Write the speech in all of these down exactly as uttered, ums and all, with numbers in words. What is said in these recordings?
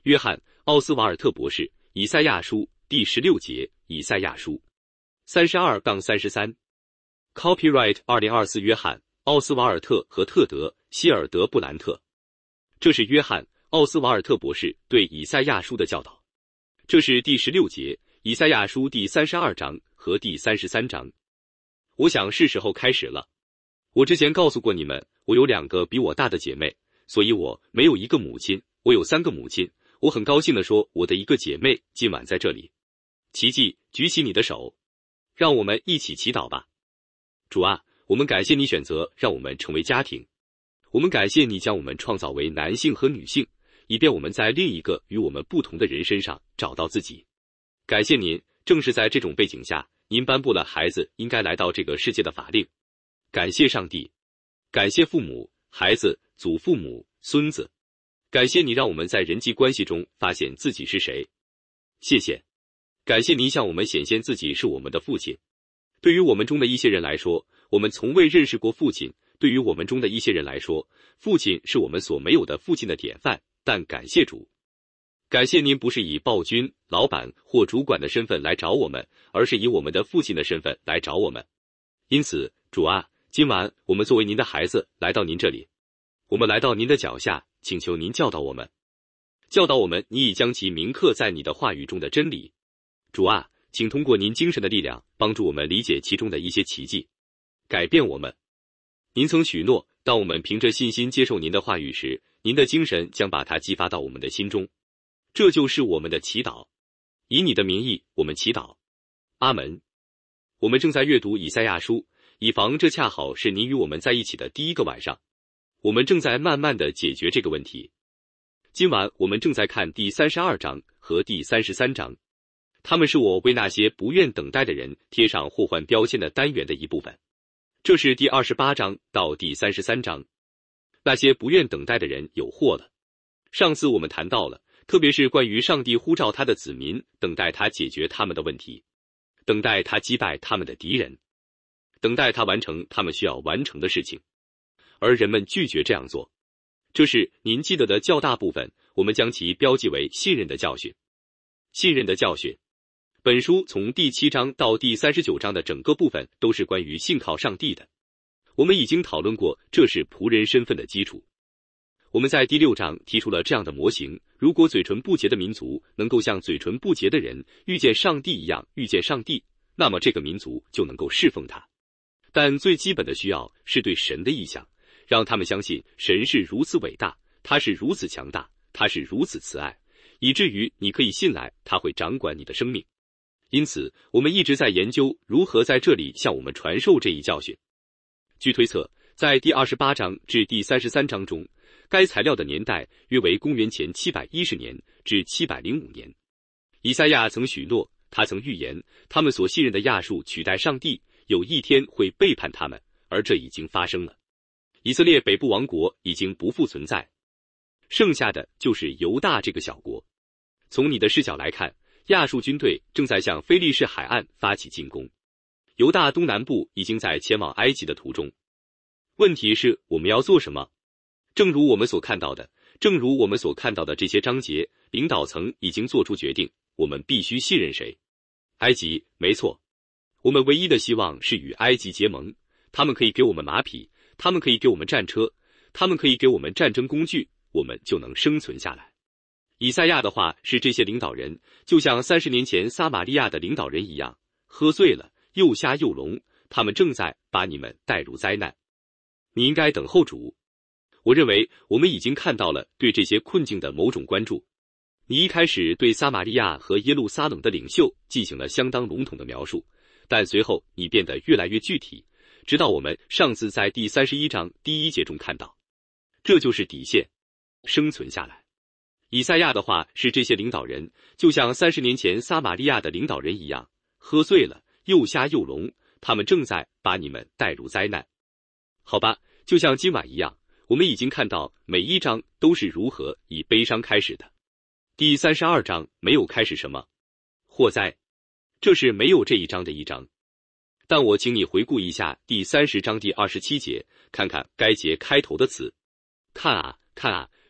约翰·奥斯瓦尔特博士，以赛亚书第十六节，以赛亚书三十二杠三十三 Copyright 二零二四约翰·奥斯瓦尔特和特德·希尔德布兰特。这是约翰·奥斯瓦尔特博士对以赛亚书的教导。这是第十六节，以赛亚书第三十二章和第三十三章。我想是时候开始了。我之前告诉过你们，我有两个比我大的姐妹，所以我没有一个母亲，我有三个母亲。我很高兴地说，我的一个姐妹今晚在这里。奇迹，举起你的手，让我们一起祈祷吧。主啊，我们感谢你选择让我们成为家庭，我们感谢你将我们创造为男性和女性，以便我们在另一个与我们不同的人身上找到自己。感谢您，正是在这种背景下，您颁布了孩子应该来到这个世界的法令。感谢上帝，感谢父母、孩子、祖父母、孙子，感谢你让我们在人际关系中发现自己是谁。谢谢，感谢您向我们显现自己是我们的父亲。对于我们中的一些人来说，我们从未认识过父亲；对于我们中的一些人来说，父亲是我们所没有的父亲的典范。但感谢主，感谢您不是以暴君、老板或主管的身份来找我们，而是以我们的父亲的身份来找我们。因此，主啊，今晚我们作为您的孩子来到您这里，我们来到您的脚下，请求您教导我们，教导我们你已将其铭刻在你的话语中的真理。主啊，请通过您精神的力量帮助我们理解其中的一些奇迹，改变我们。您曾许诺，当我们凭着信心接受您的话语时，您的精神将把它激发到我们的心中。这就是我们的祈祷。以你的名义，我们祈祷。阿门。我们正在阅读以赛亚书，以防这恰好是您与我们在一起的第一个晚上。我们正在慢慢地解决这个问题。今晚我们正在看第三十二章和第三十三章，它们是我为那些不愿等待的人贴上祸患标签的单元的一部分。这是第二十八章到第三十三章。那些不愿等待的人有祸了。上次我们谈到了，特别是关于上帝呼召他的子民，等待他解决他们的问题，等待他击败他们的敌人，等待他完成他们需要完成的事情，而人们拒绝这样做。这是您记得的较大部分，我们将其标记为信任的教训。信任的教训。本书从第七章到第三十九章的整个部分都是关于信靠上帝的。我们已经讨论过，这是仆人身份的基础。我们在第六章提出了这样的模型：如果嘴唇不洁的民族能够像嘴唇不洁的人遇见上帝一样遇见上帝，那么这个民族就能够侍奉他。但最基本的需要是对神的意向，让他们相信神是如此伟大，他是如此强大，他是如此慈爱，以至于你可以信赖他会掌管你的生命。因此，我们一直在研究如何在这里向我们传授这一教训。据推测，在第二十八章至第三十三章中，该材料的年代约为公元前七百一十年至七百零五年。以赛亚曾许诺，他曾预言，他们所信任的亚述取代上帝，有一天会背叛他们，而这已经发生了。以色列北部王国已经不复存在，剩下的就是犹大这个小国。从你的视角来看，亚述军队正在向非利士海岸发起进攻，犹大东南部已经在前往埃及的途中。问题是我们要做什么？正如我们所看到的，正如我们所看到的这些章节，领导层已经做出决定，我们必须信任谁？埃及，没错。我们唯一的希望是与埃及结盟，他们可以给我们马匹，他们可以给我们战车，他们可以给我们战争工具，我们就能生存下来。以赛亚的话是，这些领导人就像三十年前撒玛利亚的领导人一样，喝醉了，又瞎又聋，他们正在把你们带入灾难。你应该等候主。我认为我们已经看到了对这些困境的某种关注。你一开始对撒玛利亚和耶路撒冷的领袖进行了相当笼统的描述，但随后你变得越来越具体，直到我们上次在第三十一章第一节中看到，这就是底线，生存下来。以赛亚的话是，这些领导人就像三十年前撒玛利亚的领导人一样，喝醉了，又瞎又聋，他们正在把你们带入灾难。好吧，就像今晚一样，我们已经看到每一章都是如何以悲伤开始的。第三十二章没有开始什么祸灾，这是没有这一章的一章。但我请你回顾一下第三十章第二十七节，看看该节开头的词。看啊，看啊，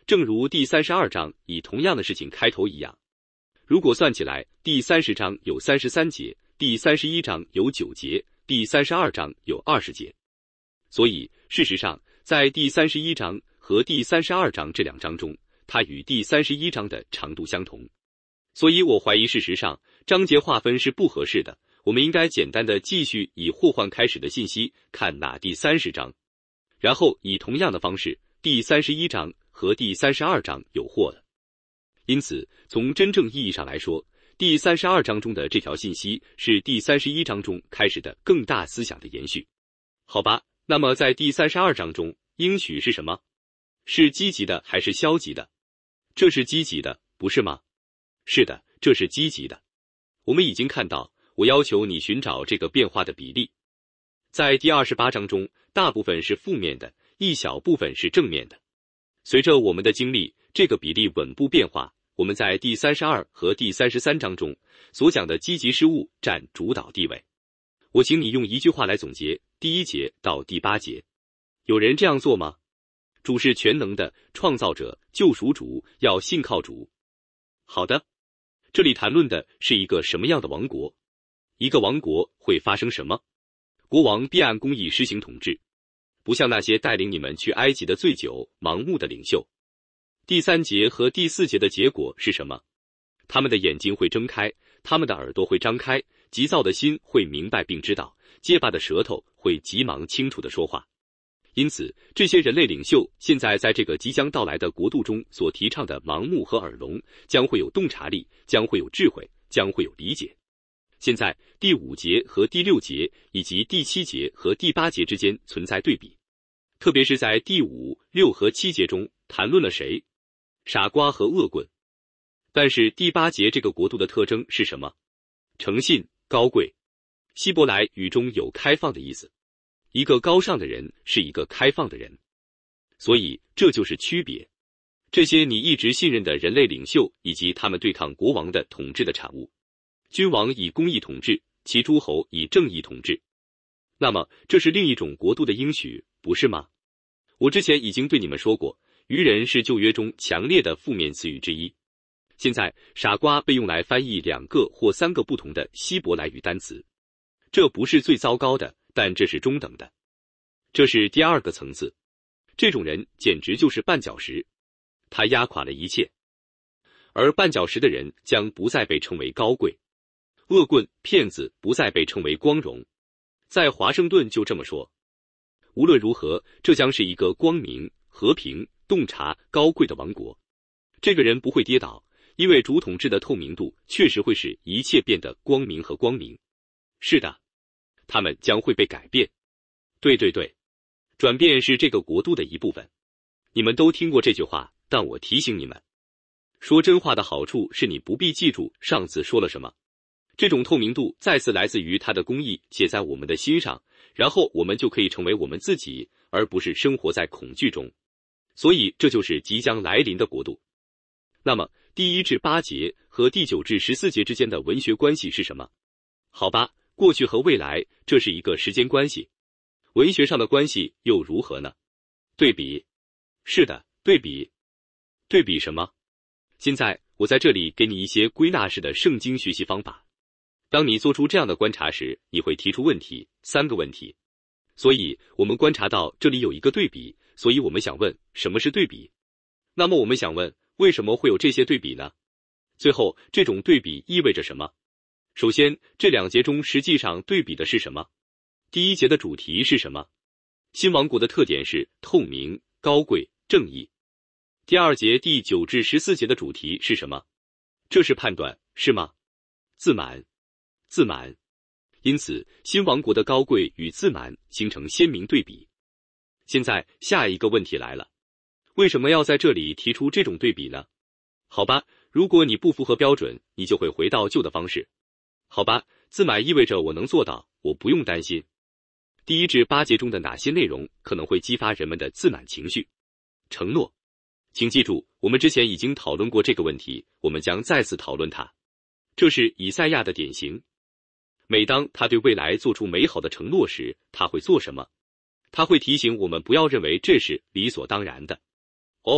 正如第三十二章以同样的事情开头一样。如果算起来，第三十章有三十三节，第三十一章有九节，第三十二章有二十节。所以，事实上，在第三十一章和第三十二章这两章中，它与第三十一章的长度相同。所以我怀疑事实上，章节划分是不合适的。我们应该简单的继续以祸患开始的信息看哪第三十章，然后以同样的方式，第三十一章和第三十二章有祸了。因此，从真正意义上来说，第三十二章中的这条信息是第三十一章中开始的更大思想的延续。好吧，那么在第三十二章中，应许是什么？是积极的还是消极的？这是积极的，不是吗？是的，这是积极的。我们已经看到，我要求你寻找这个变化的比例。在第二十八章中，大部分是负面的，一小部分是正面的。随着我们的经历，这个比例稳步变化。我们在第三十二和第三十三章中所讲的积极事物占主导地位。我请你用一句话来总结第一节到第八节。有人这样做吗？主是全能的，创造者，救赎主，要信靠主。好的，这里谈论的是一个什么样的王国？一个王国会发生什么？国王必按公义施行统治，不像那些带领你们去埃及的醉酒、盲目的领袖。第三节和第四节的结果是什么？他们的眼睛会睁开，他们的耳朵会张开，急躁的心会明白并知道，结巴的舌头会急忙清楚地说话。因此，这些人类领袖现在在这个即将到来的国度中所提倡的盲目和耳聋，将会有洞察力，将会有智慧，将会有理解。现在第五节和第六节以及第七节和第八节之间存在对比，特别是在第五、六和七节中谈论了谁？傻瓜和恶棍。但是第八节这个国度的特征是什么？诚信、高贵。希伯来语中有开放的意思，一个高尚的人是一个开放的人，所以这就是区别。这些你一直信任的人类领袖以及他们对抗国王的统治的产物。君王以公义统治，其诸侯以正义统治。那么这是另一种国度的应许，不是吗？我之前已经对你们说过，愚人是旧约中强烈的负面词语之一。现在傻瓜被用来翻译两个或三个不同的希伯来语单词，这不是最糟糕的，但这是中等的。这是第二个层次。这种人简直就是绊脚石，他压垮了一切。而绊脚石的人将不再被称为高贵，恶棍、骗子不再被称为光荣。在华盛顿就这么说。无论如何，这将是一个光明、和平、洞察、高贵的王国。这个人不会跌倒，因为主统治的透明度确实会使一切变得光明和光明。是的，他们将会被改变。对对对，转变是这个国度的一部分。你们都听过这句话，但我提醒你们，说真话的好处是你不必记住上次说了什么。这种透明度再次来自于他的公义写在我们的心上，然后我们就可以成为我们自己，而不是生活在恐惧中。所以这就是即将来临的国度。那么第一至八节和第九至十四节之间的文学关系是什么？好吧，过去和未来，这是一个时间关系。文学上的关系又如何呢？对比。是的，对比。对比什么？现在我在这里给你一些归纳式的圣经学习方法。当你做出这样的观察时，你会提出问题，三个问题。所以我们观察到这里有一个对比，所以我们想问，什么是对比？那么我们想问，为什么会有这些对比呢？最后，这种对比意味着什么？首先，这两节中实际上对比的是什么？第一节的主题是什么？新王国的特点是透明、高贵、正义。第二节第九至十四节的主题是什么？这是判断，是吗？自满。自满。因此，新王国的高贵与自满形成鲜明对比。现在，下一个问题来了。为什么要在这里提出这种对比呢？好吧，如果你不符合标准，你就会回到旧的方式。好吧，自满意味着我能做到，我不用担心。第一至八节中的哪些内容可能会激发人们的自满情绪？承诺。请记住，我们之前已经讨论过这个问题，我们将再次讨论它。这是以赛亚的典型。每当他对未来做出美好的承诺时，他会做什么？他会提醒我们不要认为这是理所当然的。哦，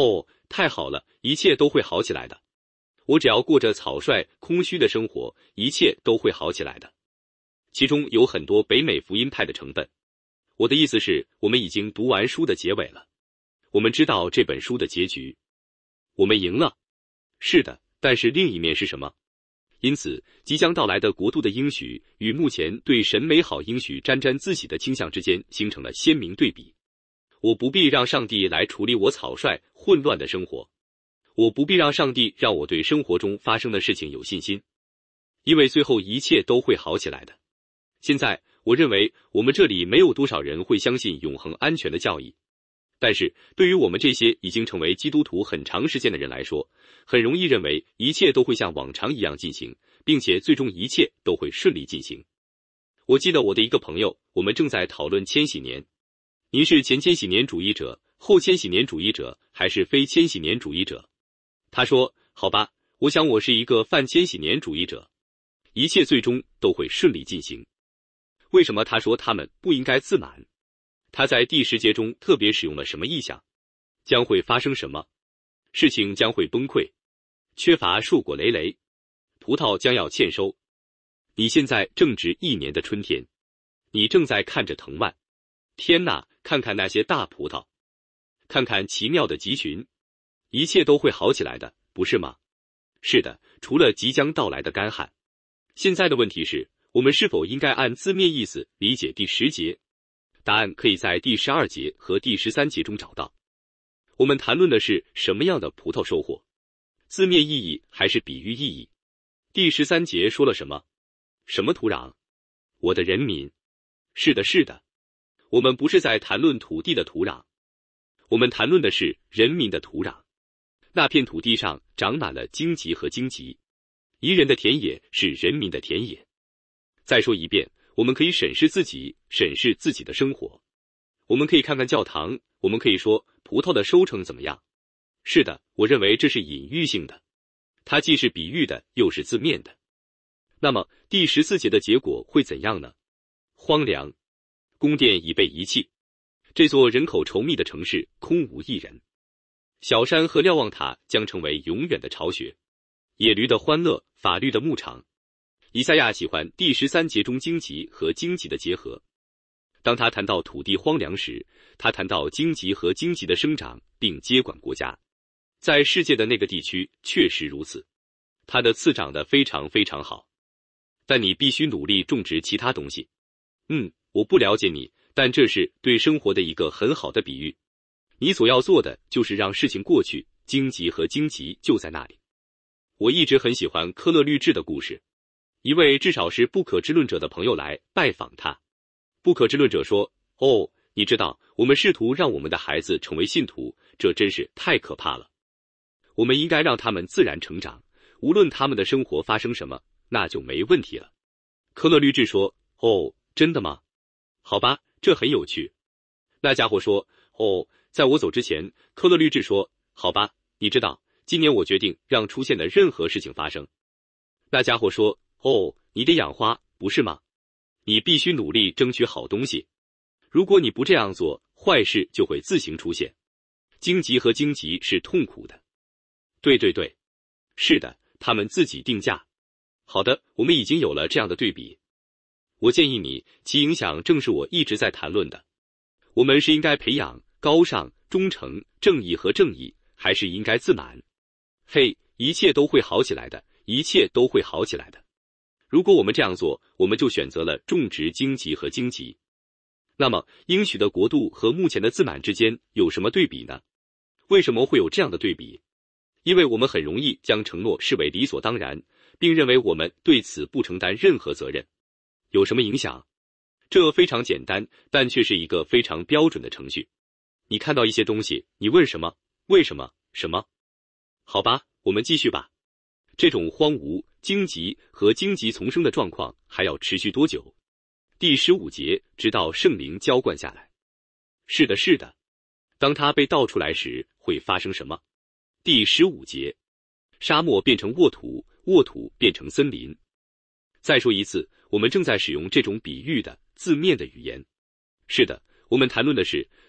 太好了，一切都会好起来的。我只要过着草率、空虚的生活，一切都会好起来的。其中有很多北美福音派的成分。我的意思是，我们已经读完书的结尾了，我们知道这本书的结局，我们赢了。是的，但是另一面是什么？因此，即将到来的国度的应许与目前对神美好应许沾沾自喜的倾向之间形成了鲜明对比。我不必让上帝来处理我草率、混乱的生活，我不必让上帝让我对生活中发生的事情有信心，因为最后一切都会好起来的。现在，我认为我们这里没有多少人会相信永恒安全的教义，但是对于我们这些已经成为基督徒很长时间的人来说，很容易认为一切都会像往常一样进行，并且最终一切都会顺利进行。我记得我的一个朋友，我们正在讨论千禧年。您是前千禧年主义者、后千禧年主义者，还是非千禧年主义者？他说，好吧，我想我是一个泛千禧年主义者，一切最终都会顺利进行。为什么他说他们不应该自满？他在第十节中特别使用了什么意象？将会发生什么？事情将会崩溃，缺乏硕果累累，葡萄将要欠收。你现在正值一年的春天，你正在看着藤蔓。天哪，看看那些大葡萄，看看奇妙的集群，一切都会好起来的，不是吗？是的，除了即将到来的干旱。现在的问题是，我们是否应该按字面意思理解第十节？答案可以在第十二节和第十三节中找到。我们谈论的是什么样的葡萄收获？字面意义还是比喻意义？第十三节说了什么？什么土壤？我的人民。是的，是的。我们不是在谈论土地的土壤，我们谈论的是人民的土壤。那片土地上长满了荆棘和荆棘，宜人的田野是人民的田野。再说一遍，我们可以审视自己，审视自己的生活。我们可以看看教堂，我们可以说葡萄的收成怎么样。是的，我认为这是隐喻性的，它既是比喻的，又是字面的。那么第十四节的结果会怎样呢？荒凉，宫殿已被遗弃，这座人口稠密的城市空无一人。小山和瞭望塔将成为永远的巢穴，野驴的欢乐，法律的牧场。以赛亚喜欢第十三节中荆棘和荆棘的结合。当他谈到土地荒凉时，他谈到荆棘和荆棘的生长并接管国家。在世界的那个地区确实如此，它的刺长得非常非常好。但你必须努力种植其他东西。嗯，我不了解你，但这是对生活的一个很好的比喻。你所要做的就是让事情过去，荆棘和荆棘就在那里。我一直很喜欢科勒律治的故事。一位至少是不可知论者的朋友来拜访他。不可知论者说，哦，你知道，我们试图让我们的孩子成为信徒，这真是太可怕了。我们应该让他们自然成长，无论他们的生活发生什么，那就没问题了。科勒律治说，哦，真的吗？好吧，这很有趣。那家伙说，哦，在我走之前，科勒律治说，好吧，你知道，今年我决定让出现的任何事情发生。那家伙说，哦，你得养花，不是吗？你必须努力争取好东西。如果你不这样做，坏事就会自行出现。荆棘和荆棘是痛苦的。对对对，是的，他们自己定价。好的，我们已经有了这样的对比。我建议你，其影响正是我一直在谈论的。我们是应该培养高尚、忠诚、正义和正义，还是应该自满？嘿，一切都会好起来的，一切都会好起来的。如果我们这样做，我们就选择了种植荆棘和荆棘。那么，应许的国度和目前的自满之间有什么对比呢？为什么会有这样的对比？因为我们很容易将承诺视为理所当然，并认为我们对此不承担任何责任。有什么影响？这非常简单，但却是一个非常标准的程序。你看到一些东西，你问什么？为什么？什么？好吧，我们继续吧。这种荒芜、荆棘和荆棘丛生的状况还要持续多久？第十五节，直到圣灵浇灌下来。是的，是的。当它被倒出来时，会发生什么？第十五节，沙漠变成沃土，沃土变成森林。再说一次，我们正在使用这种比喻的字面的语言。是的，我们谈论的是，当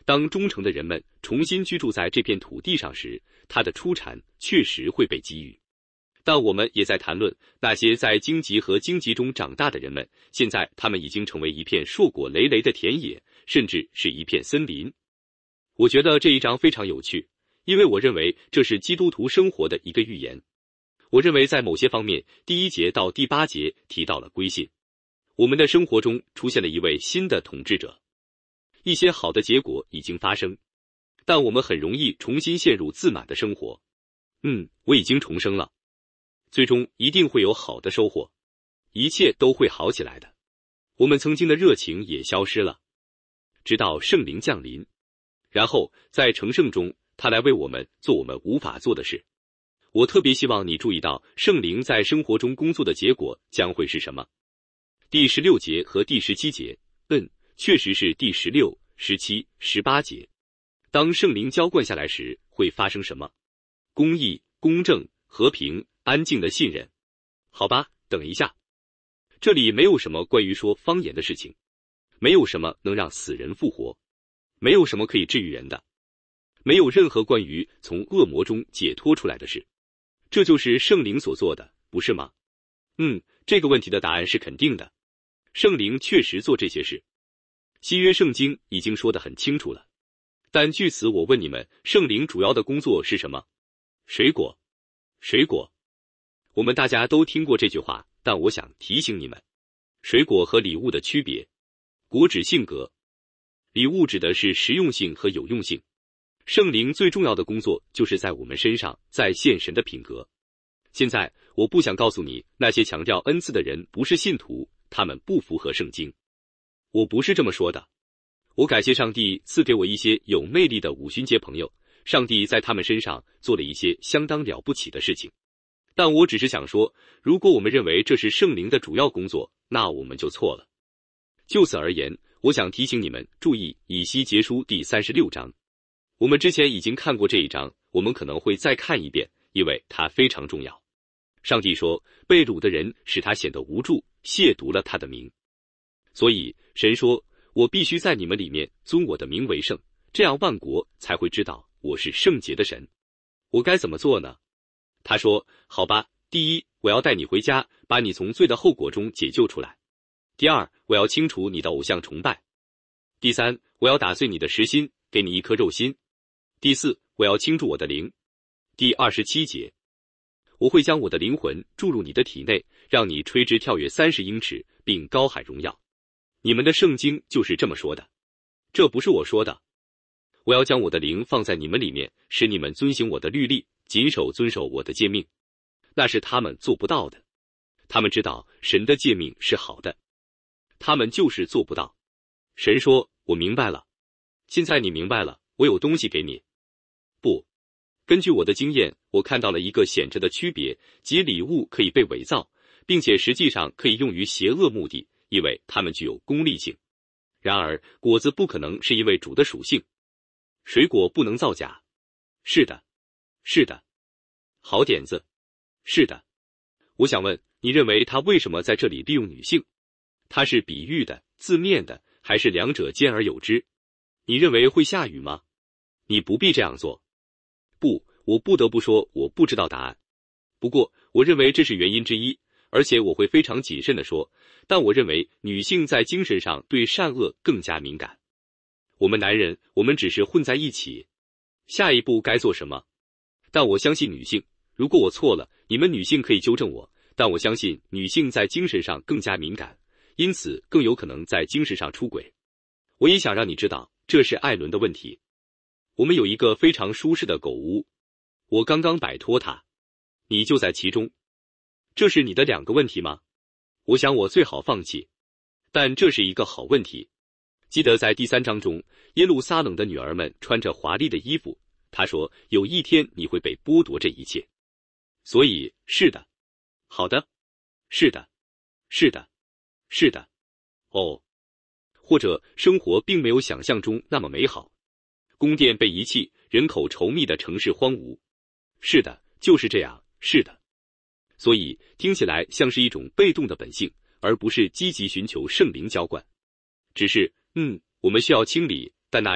当忠诚的人们重新居住在这片土地上时，它的出产确实会被给予。但我们也在谈论那些在荆棘和荆棘中长大的人们，现在他们已经成为一片硕果累累的田野，甚至是一片森林。我觉得这一章非常有趣，因为我认为这是基督徒生活的一个预言。我认为在某些方面，第一节到第八节提到了归信。我们的生活中出现了一位新的统治者，一些好的结果已经发生，但我们很容易重新陷入自满的生活。嗯，我已经重生了，最终一定会有好的收获，一切都会好起来的。我们曾经的热情也消失了，直到圣灵降临，然后在成圣中，他来为我们做我们无法做的事。我特别希望你注意到圣灵在生活中工作的结果将会是什么。第十六节和第十七节，嗯，确实是第十六、十七、十八节。当圣灵浇灌下来时，会发生什么？公义、公正、和平、安静的信任。好吧，等一下，这里没有什么关于说方言的事情，没有什么能让死人复活，没有什么可以治愈人的，没有任何关于从恶魔中解脱出来的事。这就是圣灵所做的，不是吗？嗯，这个问题的答案是肯定的。圣灵确实做这些事，新约圣经已经说得很清楚了。但据此我问你们，圣灵主要的工作是什么？水果，水果。我们大家都听过这句话，但我想提醒你们，水果和礼物的区别。果指性格，礼物指的是实用性和有用性。圣灵最重要的工作就是在我们身上再现神的品格。现在我不想告诉你那些强调恩赐的人不是信徒，他们不符合圣经。我不是这么说的。我感谢上帝赐给我一些有魅力的五旬节朋友，上帝在他们身上做了一些相当了不起的事情。但我只是想说，如果我们认为这是圣灵的主要工作，那我们就错了。就此而言，我想提醒你们注意以西结书第三十六章。我们之前已经看过这一章，我们可能会再看一遍，因为它非常重要。上帝说，被掳的人使他显得无助，亵渎了他的名。所以神说，我必须在你们里面尊我的名为圣，这样万国才会知道我是圣洁的神。我该怎么做呢？他说，好吧，第一，我要带你回家，把你从罪的后果中解救出来。第二，我要清除你的偶像崇拜。第三，我要打碎你的实心，给你一颗肉心。第四，我要倾注我的灵。第二十七节，我会将我的灵魂注入你的体内，让你垂直跳跃三十英尺，并高喊荣耀。你们的圣经就是这么说的，这不是我说的。我要将我的灵放在你们里面，使你们遵行我的律例，谨守遵守我的诫命。那是他们做不到的。他们知道神的诫命是好的，他们就是做不到。神说，我明白了。现在你明白了，我有东西给你。不，根据我的经验，我看到了一个显着的区别，即礼物可以被伪造，并且实际上可以用于邪恶目的，因为它们具有功利性。然而，果子不可能是因为主的属性。水果不能造假。是的，是的。好点子。是的。我想问，你认为他为什么在这里利用女性？他是比喻的、字面的，还是两者兼而有之？你认为会下雨吗？你不必这样做。不，我不得不说，我不知道答案。不过，我认为这是原因之一，而且我会非常谨慎地说，但我认为女性在精神上对善恶更加敏感。我们男人，我们只是混在一起。下一步该做什么？但我相信女性，如果我错了，你们女性可以纠正我，但我相信女性在精神上更加敏感，因此更有可能在精神上出轨。我也想让你知道，这是艾伦的问题。我们有一个非常舒适的狗屋，我刚刚摆脱它，你就在其中。这是你的两个问题吗？我想我最好放弃，但这是一个好问题。记得在第三章中，耶路撒冷的女儿们穿着华丽的衣服，他说有一天你会被剥夺这一切。所以，是的。好的。是的。是的。是的。哦。或者生活并没有想象中那么美好。宫殿被遗弃，人口稠密的城市荒芜。是的，就是这样，是的。所以听起来像是一种被动的本性，而不是积极寻求圣灵浇灌。只是，嗯，我们需要清理，但那是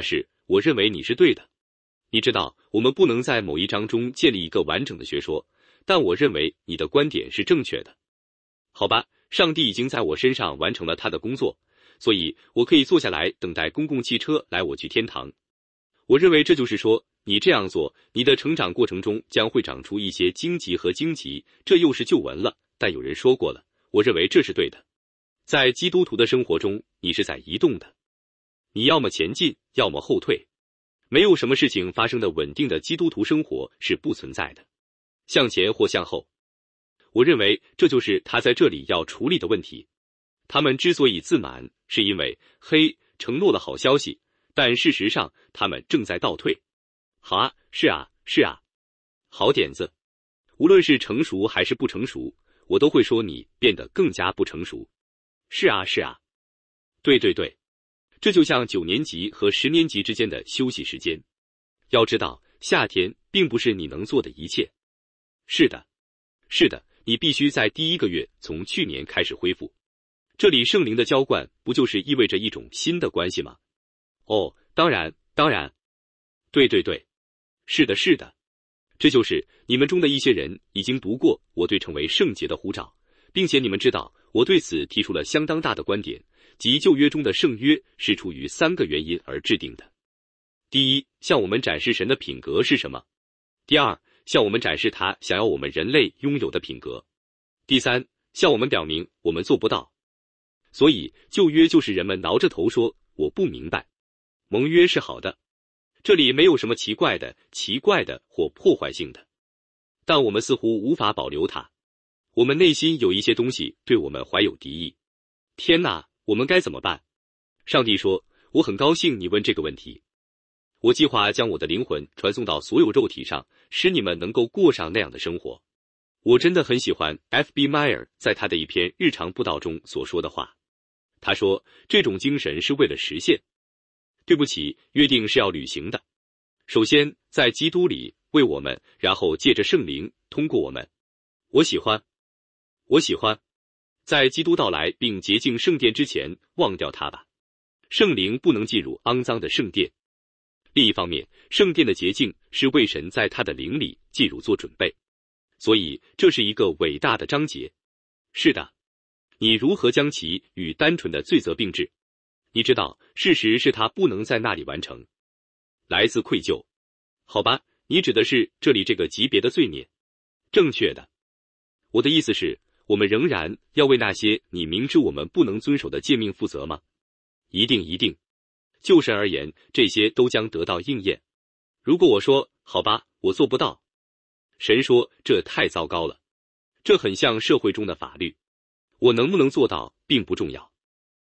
我认为你是对的。你知道，我们不能在某一章中建立一个完整的学说，但我认为你的观点是正确的。好吧，上帝已经在我身上完成了他的工作，所以我可以坐下来等待公共汽车来我去天堂。我认为这就是说，你这样做，你的成长过程中将会长出一些荆棘和荆棘，这又是旧闻了。但有人说过了，我认为这是对的。在基督徒的生活中，你是在移动的，你要么前进，要么后退。没有什么事情发生的稳定的基督徒生活是不存在的，向前或向后。我认为这就是他在这里要处理的问题。他们之所以自满，是因为嘿承诺了好消息，但事实上他们正在倒退。好啊，是啊，是啊，好点子。无论是成熟还是不成熟，我都会说你变得更加不成熟。是啊，是啊，对对对。这就像九年级和十年级之间的休息时间。要知道，夏天并不是你能做的一切。是的，是的，你必须在第一个月从去年开始恢复。这里圣灵的浇灌不就是意味着一种新的关系吗？哦，当然，当然。对对对，是的，是的。这就是你们中的一些人已经读过我对成为圣洁的呼召，并且你们知道我对此提出了相当大的观点。即旧约中的圣约是出于三个原因而制定的。第一，向我们展示神的品格是什么；第二，向我们展示他想要我们人类拥有的品格；第三，向我们表明我们做不到。所以旧约就是人们挠着头说我不明白，盟约是好的，这里没有什么奇怪的、奇怪的或破坏性的，但我们似乎无法保留它。我们内心有一些东西对我们怀有敌意。天哪！我们该怎么办？上帝说，我很高兴你问这个问题。我计划将我的灵魂传送到所有肉体上，使你们能够过上那样的生活。我真的很喜欢 F B Meyer 在他的一篇日常布道中所说的话。他说，这种精神是为了实现。对不起，约定是要履行的。首先，在基督里为我们，然后借着圣灵通过我们。我喜欢，我喜欢。在基督到来并洁净圣殿之前，忘掉它吧。圣灵不能进入肮脏的圣殿。另一方面，圣殿的洁净是为神在他的灵里进入做准备，所以这是一个伟大的章节。是的，你如何将其与单纯的罪责并置？你知道，事实是他不能在那里完成。来自愧疚。好吧，你指的是这里这个级别的罪孽。正确的。我的意思是，我们仍然要为那些你明知我们不能遵守的诫命负责吗？一定一定。就神而言，这些都将得到应验。如果我说，好吧，我做不到，神说，这太糟糕了。这很像社会中的法律。我能不能做到，并不重要。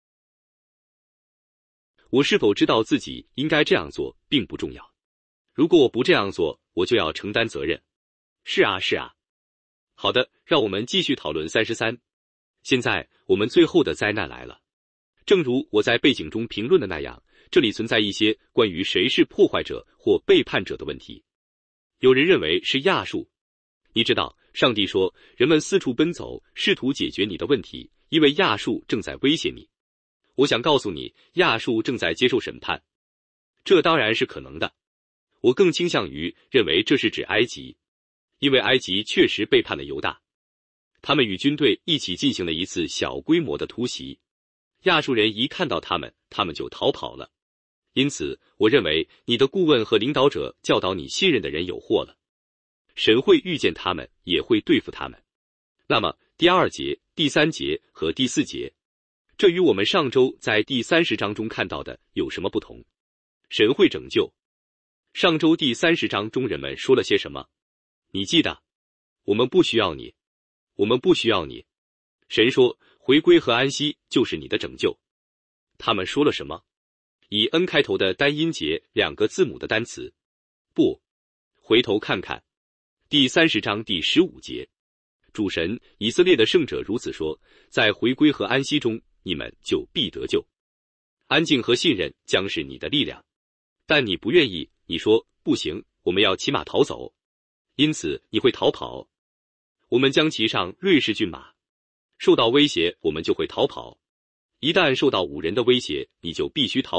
我是否知道自己应该这样做，并不重要。如果我不这样做，我就要承担责任。是啊，是啊。好的，让我们继续讨论三十三。现在我们最后的灾难来了。正如我在背景中评论的那样，这里存在一些关于谁是破坏者或背叛者的问题。有人认为是亚述。你知道，上帝说，人们四处奔走，试图解决你的问题，因为亚述正在威胁你。我想告诉你，亚述正在接受审判。这当然是可能的。我更倾向于认为这是指埃及。因为埃及确实背叛了犹大，他们与军队一起进行了一次小规模的突袭。亚述人一看到他们，他们就逃跑了。因此，我认为你的顾问和领导者教导你信任的人有祸了。神会遇见他们，也会对付他们。那么，第二节、第三节和第四节，这与我们上周在第三十章中看到的有什么不同？神会拯救。上周第三十章中人们说了些什么？你记得，我们不需要你，我们不需要你。神说，回归和安息就是你的拯救。他们说了什么？以 N 开头的单音节两个字母的单词。不，回头看看，第三十章第十五节，主神以色列的圣者如此说，在回归和安息中，你们就必得救。安静和信任将是你的力量，但你不愿意，你说不行，我们要骑马逃走。因此你会逃跑。我们将骑上瑞士骏马，受到威胁我们就会逃跑。一旦受到五人的威胁，你就必须逃跑，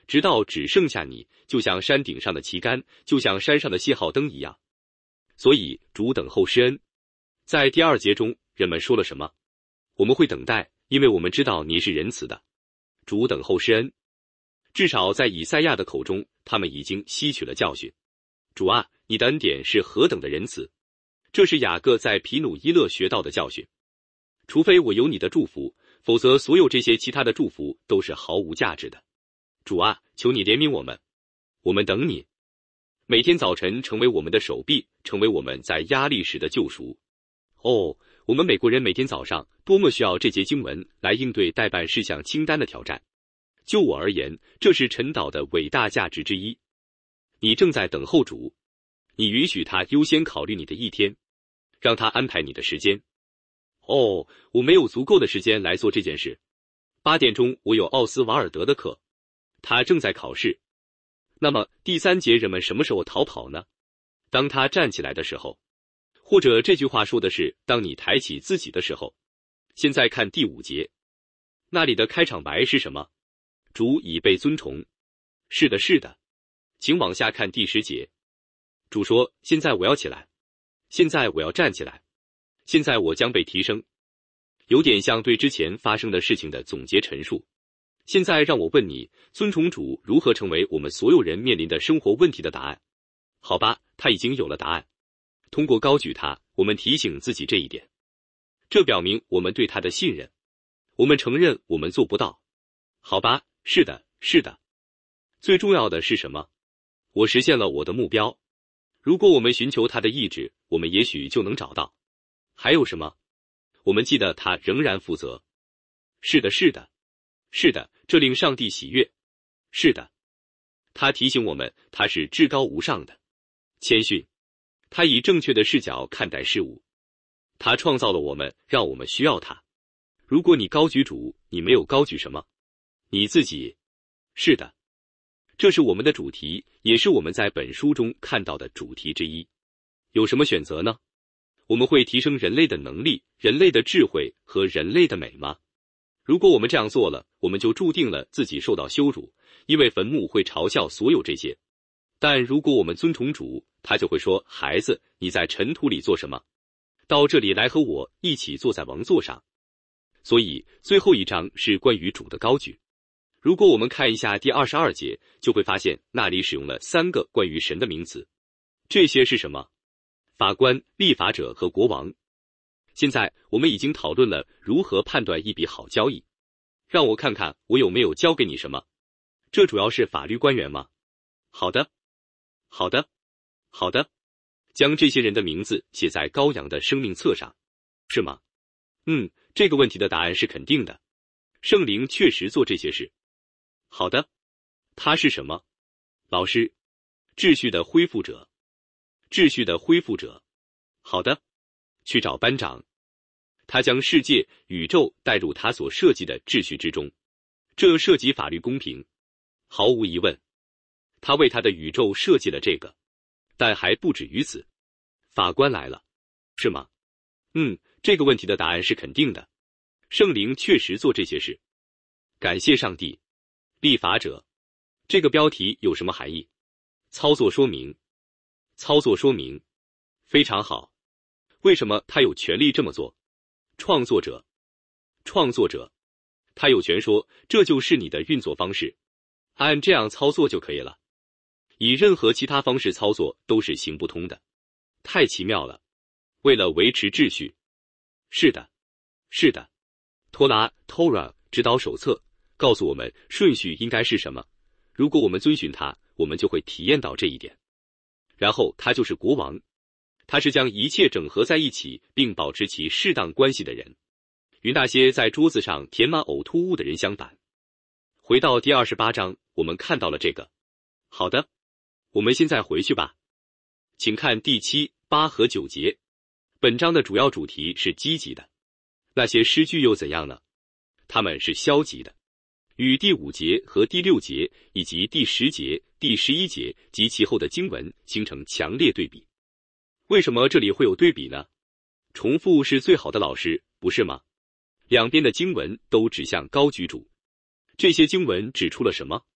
直到只剩下你，就像山顶上的旗杆，就像山上的信号灯一样。所以主等候施恩。在第二节中，人们说了什么？我们会等待，因为我们知道你是仁慈的。主等候施恩。至少在以赛亚的口中，他们已经吸取了教训。主啊，你的恩典是何等的仁慈！这是雅各在皮努伊勒学到的教训。除非我有你的祝福，否则所有这些其他的祝福都是毫无价值的。主啊，求你怜悯我们，我们等你。每天早晨成为我们的手臂，成为我们在压力时的救赎。哦，我们美国人每天早上多么需要这节经文来应对待办事项清单的挑战。就我而言，这是晨祷的伟大价值之一。你正在等候主，你允许他优先考虑你的一天，让他安排你的时间。哦，我没有足够的时间来做这件事。八点钟我有奥斯瓦尔德的课，他正在考试。那么第三节人们什么时候逃跑呢？当他站起来的时候，或者这句话说的是当你抬起自己的时候。现在看第五节，那里的开场白是什么？主已被尊崇。是的，是的。请往下看第十节。主说，现在我要起来，现在我要站起来，现在我将被提升。有点像对之前发生的事情的总结陈述。现在让我问你，尊崇主如何成为我们所有人面临的生活问题的答案？好吧，他已经有了答案。通过高举他，我们提醒自己这一点。这表明我们对他的信任。我们承认我们做不到。好吧，是的，是的。最重要的是什么？我实现了我的目标。如果我们寻求他的意志，我们也许就能找到。还有什么？我们记得他仍然负责。是的，是的，是的，这令上帝喜悦。是的，他提醒我们，他是至高无上的。谦逊，他以正确的视角看待事物。他创造了我们，让我们需要他。如果你高举主，你没有高举什么？你自己。是的，这是我们的主题，也是我们在本书中看到的主题之一。有什么选择呢？我们会提升人类的能力、人类的智慧和人类的美吗？如果我们这样做了，我们就注定了自己受到羞辱，因为坟墓会嘲笑所有这些。但如果我们尊崇主，他就会说，孩子，你在尘土里做什么？到这里来和我一起坐在王座上。所以最后一章是关于主的高举。如果我们看一下第二十二节，就会发现那里使用了三个关于神的名词。这些是什么？法官、立法者和国王。现在我们已经讨论了如何判断一笔好交易。让我看看我有没有教给你什么。这主要是法律官员吗？好的，好的，好的。将这些人的名字写在羔羊的生命册上，是吗？嗯，这个问题的答案是肯定的。圣灵确实做这些事。好的，他是什么？老师，秩序的恢复者。秩序的恢复者。好的，去找班长。他将世界、宇宙带入他所设计的秩序之中，这涉及法律公平。毫无疑问，他为他的宇宙设计了这个。但还不止于此。法官来了，是吗？嗯，这个问题的答案是肯定的。圣灵确实做这些事。感谢上帝。立法者。这个标题有什么含义？操作说明。操作说明。非常好。为什么他有权利这么做？创作者。创作者。他有权说，这就是你的运作方式，按这样操作就可以了。以任何其他方式操作都是行不通的。太奇妙了。为了维持秩序。是的，是的。托拉 Torah 指导手册告诉我们顺序应该是什么。如果我们遵循它，我们就会体验到这一点。然后他就是国王，他是将一切整合在一起并保持其适当关系的人，与那些在桌子上填满呕吐物的人相反。回到第二十八章，我们看到了这个。好的，我们现在回去吧。请看第七、八和九节。本章的主要主题是积极的。那些诗句又怎样呢？它们是消极的，与第五节和第六节以及第十节、第十一节及其后的经文形成强烈对比。为什么这里会有对比呢？重复是最好的老师，不是吗？两边的经文都指向高举主。这些经文指出了什么？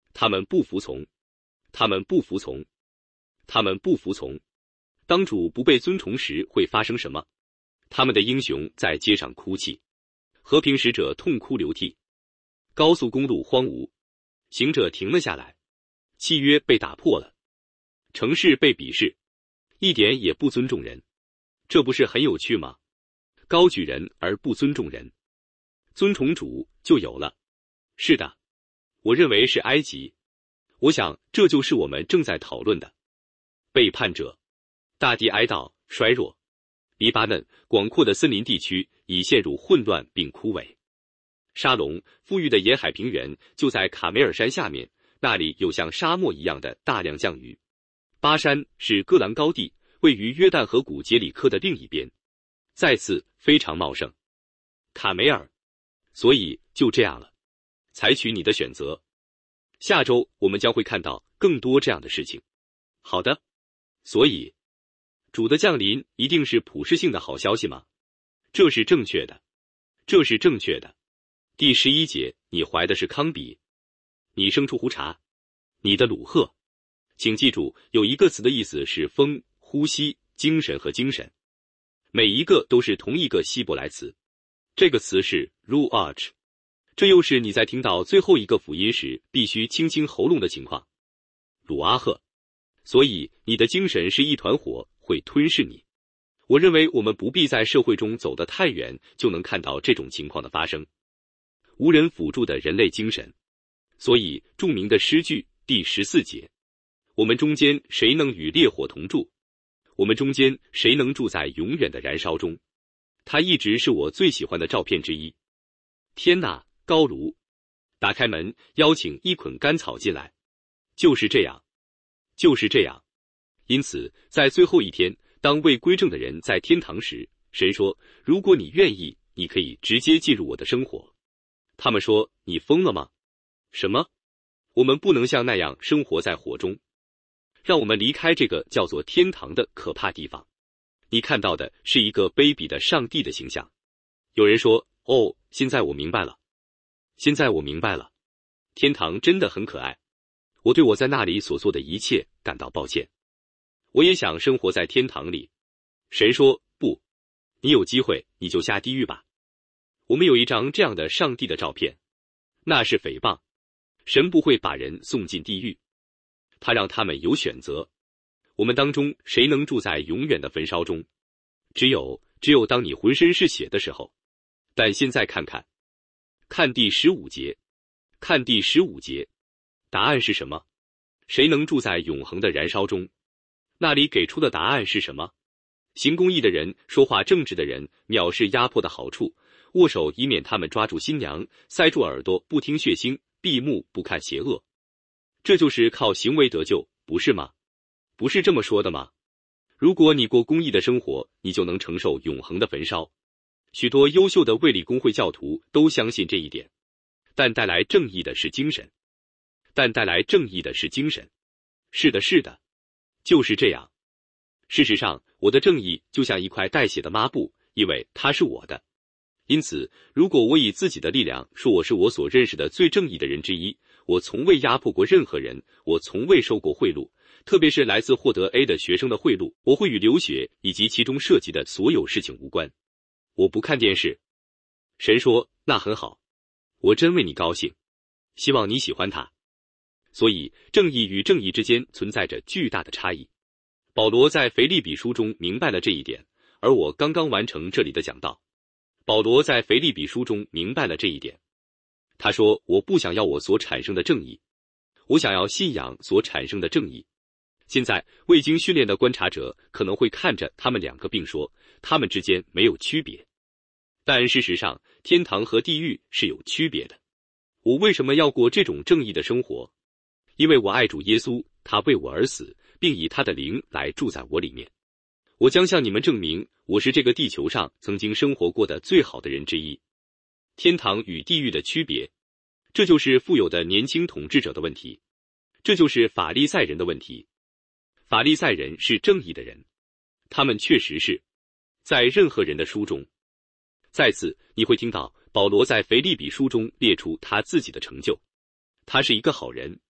他们不服从，他们不服从，他们不服从。当主不被尊崇时会发生什么？他们的英雄在街上哭泣，和平使者痛哭流涕，高速公路荒芜，行者停了下来，契约被打破了，城市被鄙视，一点也不尊重人，这不是很有趣吗？高举人而不尊重人，尊崇主就有了。是的，我认为是埃及。我想这就是我们正在讨论的。背叛者，大地哀悼衰弱，黎巴嫩广阔的森林地区已陷入混乱并枯萎。沙龙富裕的沿海平原就在卡梅尔山下面，那里有像沙漠一样的大量降雨。巴山是戈兰高地，位于约旦河谷杰里科的另一边，再次非常茂盛。卡梅尔，所以就这样了，采取你的选择。下周我们将会看到更多这样的事情。好的，所以主的降临一定是普世性的好消息吗？这是正确的，这是正确的。第十一节，你怀的是康比，你生出胡茬，你的鲁赫。请记住，有一个词的意思是风、呼吸、精神和精神，每一个都是同一个希伯来词。这个词是 ruach， 这又是你在听到最后一个辅音时必须清清喉咙的情况。鲁阿赫，所以你的精神是一团火，会吞噬你。我认为我们不必在社会中走得太远，就能看到这种情况的发生。无人辅助的人类精神，所以著名的诗句第十四节，我们中间谁能与烈火同住？我们中间谁能住在永远的燃烧中？它一直是我最喜欢的照片之一。天哪，高炉！打开门，邀请一捆干草进来。就是这样，就是这样。因此，在最后一天，当未归正的人在天堂时，神说：如果你愿意，你可以直接进入我的生活。他们说：你疯了吗？什么？我们不能像那样生活在火中。让我们离开这个叫做天堂的可怕地方。你看到的是一个卑鄙的上帝的形象。有人说：哦，现在我明白了。现在我明白了。天堂真的很可爱。我对我在那里所做的一切感到抱歉。我也想生活在天堂里。神说：不，你有机会你就下地狱吧。我们有一张这样的上帝的照片，那是诽谤。神不会把人送进地狱，他让他们有选择。我们当中谁能住在永远的焚烧中？只有只有当你浑身是血的时候。但现在看看，看第十五节，看第十五节，答案是什么？谁能住在永恒的燃烧中？那里给出的答案是什么？行公义的人，说话正直的人，藐视压迫的好处，握手以免他们抓住新娘，塞住耳朵不听血腥，闭目不看邪恶。这就是靠行为得救，不是吗？不是这么说的吗？如果你过公义的生活，你就能承受永恒的焚烧。许多优秀的卫理公会教徒都相信这一点。但带来正义的是精神。但带来正义的是精神。是的，是的，就是这样。事实上，我的正义就像一块带血的抹布，因为它是我的。因此，如果我以自己的力量说我是我所认识的最正义的人之一，我从未压迫过任何人，我从未收过贿赂，特别是来自获得 A 的学生的贿赂，我会与留学以及其中涉及的所有事情无关。我不看电视。神说：那很好，我真为你高兴，希望你喜欢它。所以，正义与正义之间存在着巨大的差异。保罗在腓立比书中明白了这一点，而我刚刚完成这里的讲道。保罗在腓立比书中明白了这一点。他说：我不想要我所产生的正义，我想要信仰所产生的正义。现在，未经训练的观察者可能会看着他们两个并说，他们之间没有区别。但事实上，天堂和地狱是有区别的。我为什么要过这种正义的生活？因为我爱主耶稣，他为我而死，并以他的灵来住在我里面。我将向你们证明，我是这个地球上曾经生活过的最好的人之一。天堂与地狱的区别，这就是富有的年轻统治者的问题，这就是法利赛人的问题。法利赛人是正义的人，他们确实是，在任何人的书中。再次，你会听到保罗在腓立比书中列出他自己的成就。他是一个好人，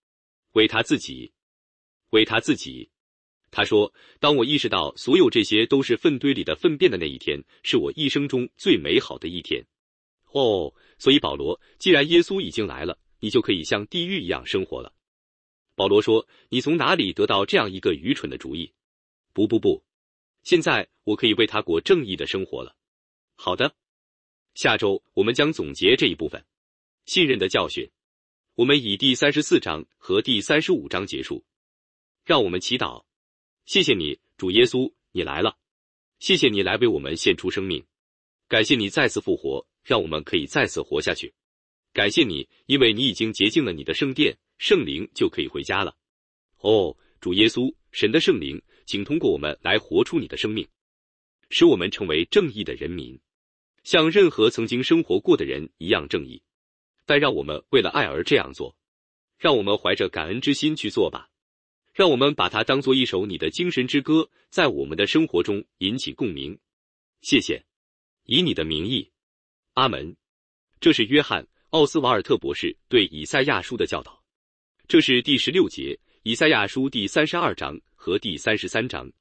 为他自己，为他自己。他说，当我意识到所有这些都是粪堆里的粪便的那一天，是我一生中最美好的一天。哦，所以保罗，既然耶稣已经来了，你就可以像地狱一样生活了。保罗说，你从哪里得到这样一个愚蠢的主意？不不不，现在我可以为他过正义的生活了。好的，下周我们将总结这一部分，信任的教训。我们以第三十四章和第三十五章结束。让我们祈祷。谢谢你，主耶稣，你来了。谢谢你来为我们献出生命。感谢你再次复活，让我们可以再次活下去。感谢你，因为你已经洁净了你的圣殿，圣灵就可以回家了。哦，主耶稣，神的圣灵，请通过我们来活出你的生命，使我们成为正义的人民，像任何曾经生活过的人一样正义。但让我们为了爱而这样做，让我们怀着感恩之心去做吧。让我们把它当作一首你的精神之歌，在我们的生活中引起共鸣。谢谢，以你的名义，阿门。这是约翰·奥斯瓦尔特博士对以赛亚书的教导。这是第十六节，以赛亚书第三十二章和第三十三章。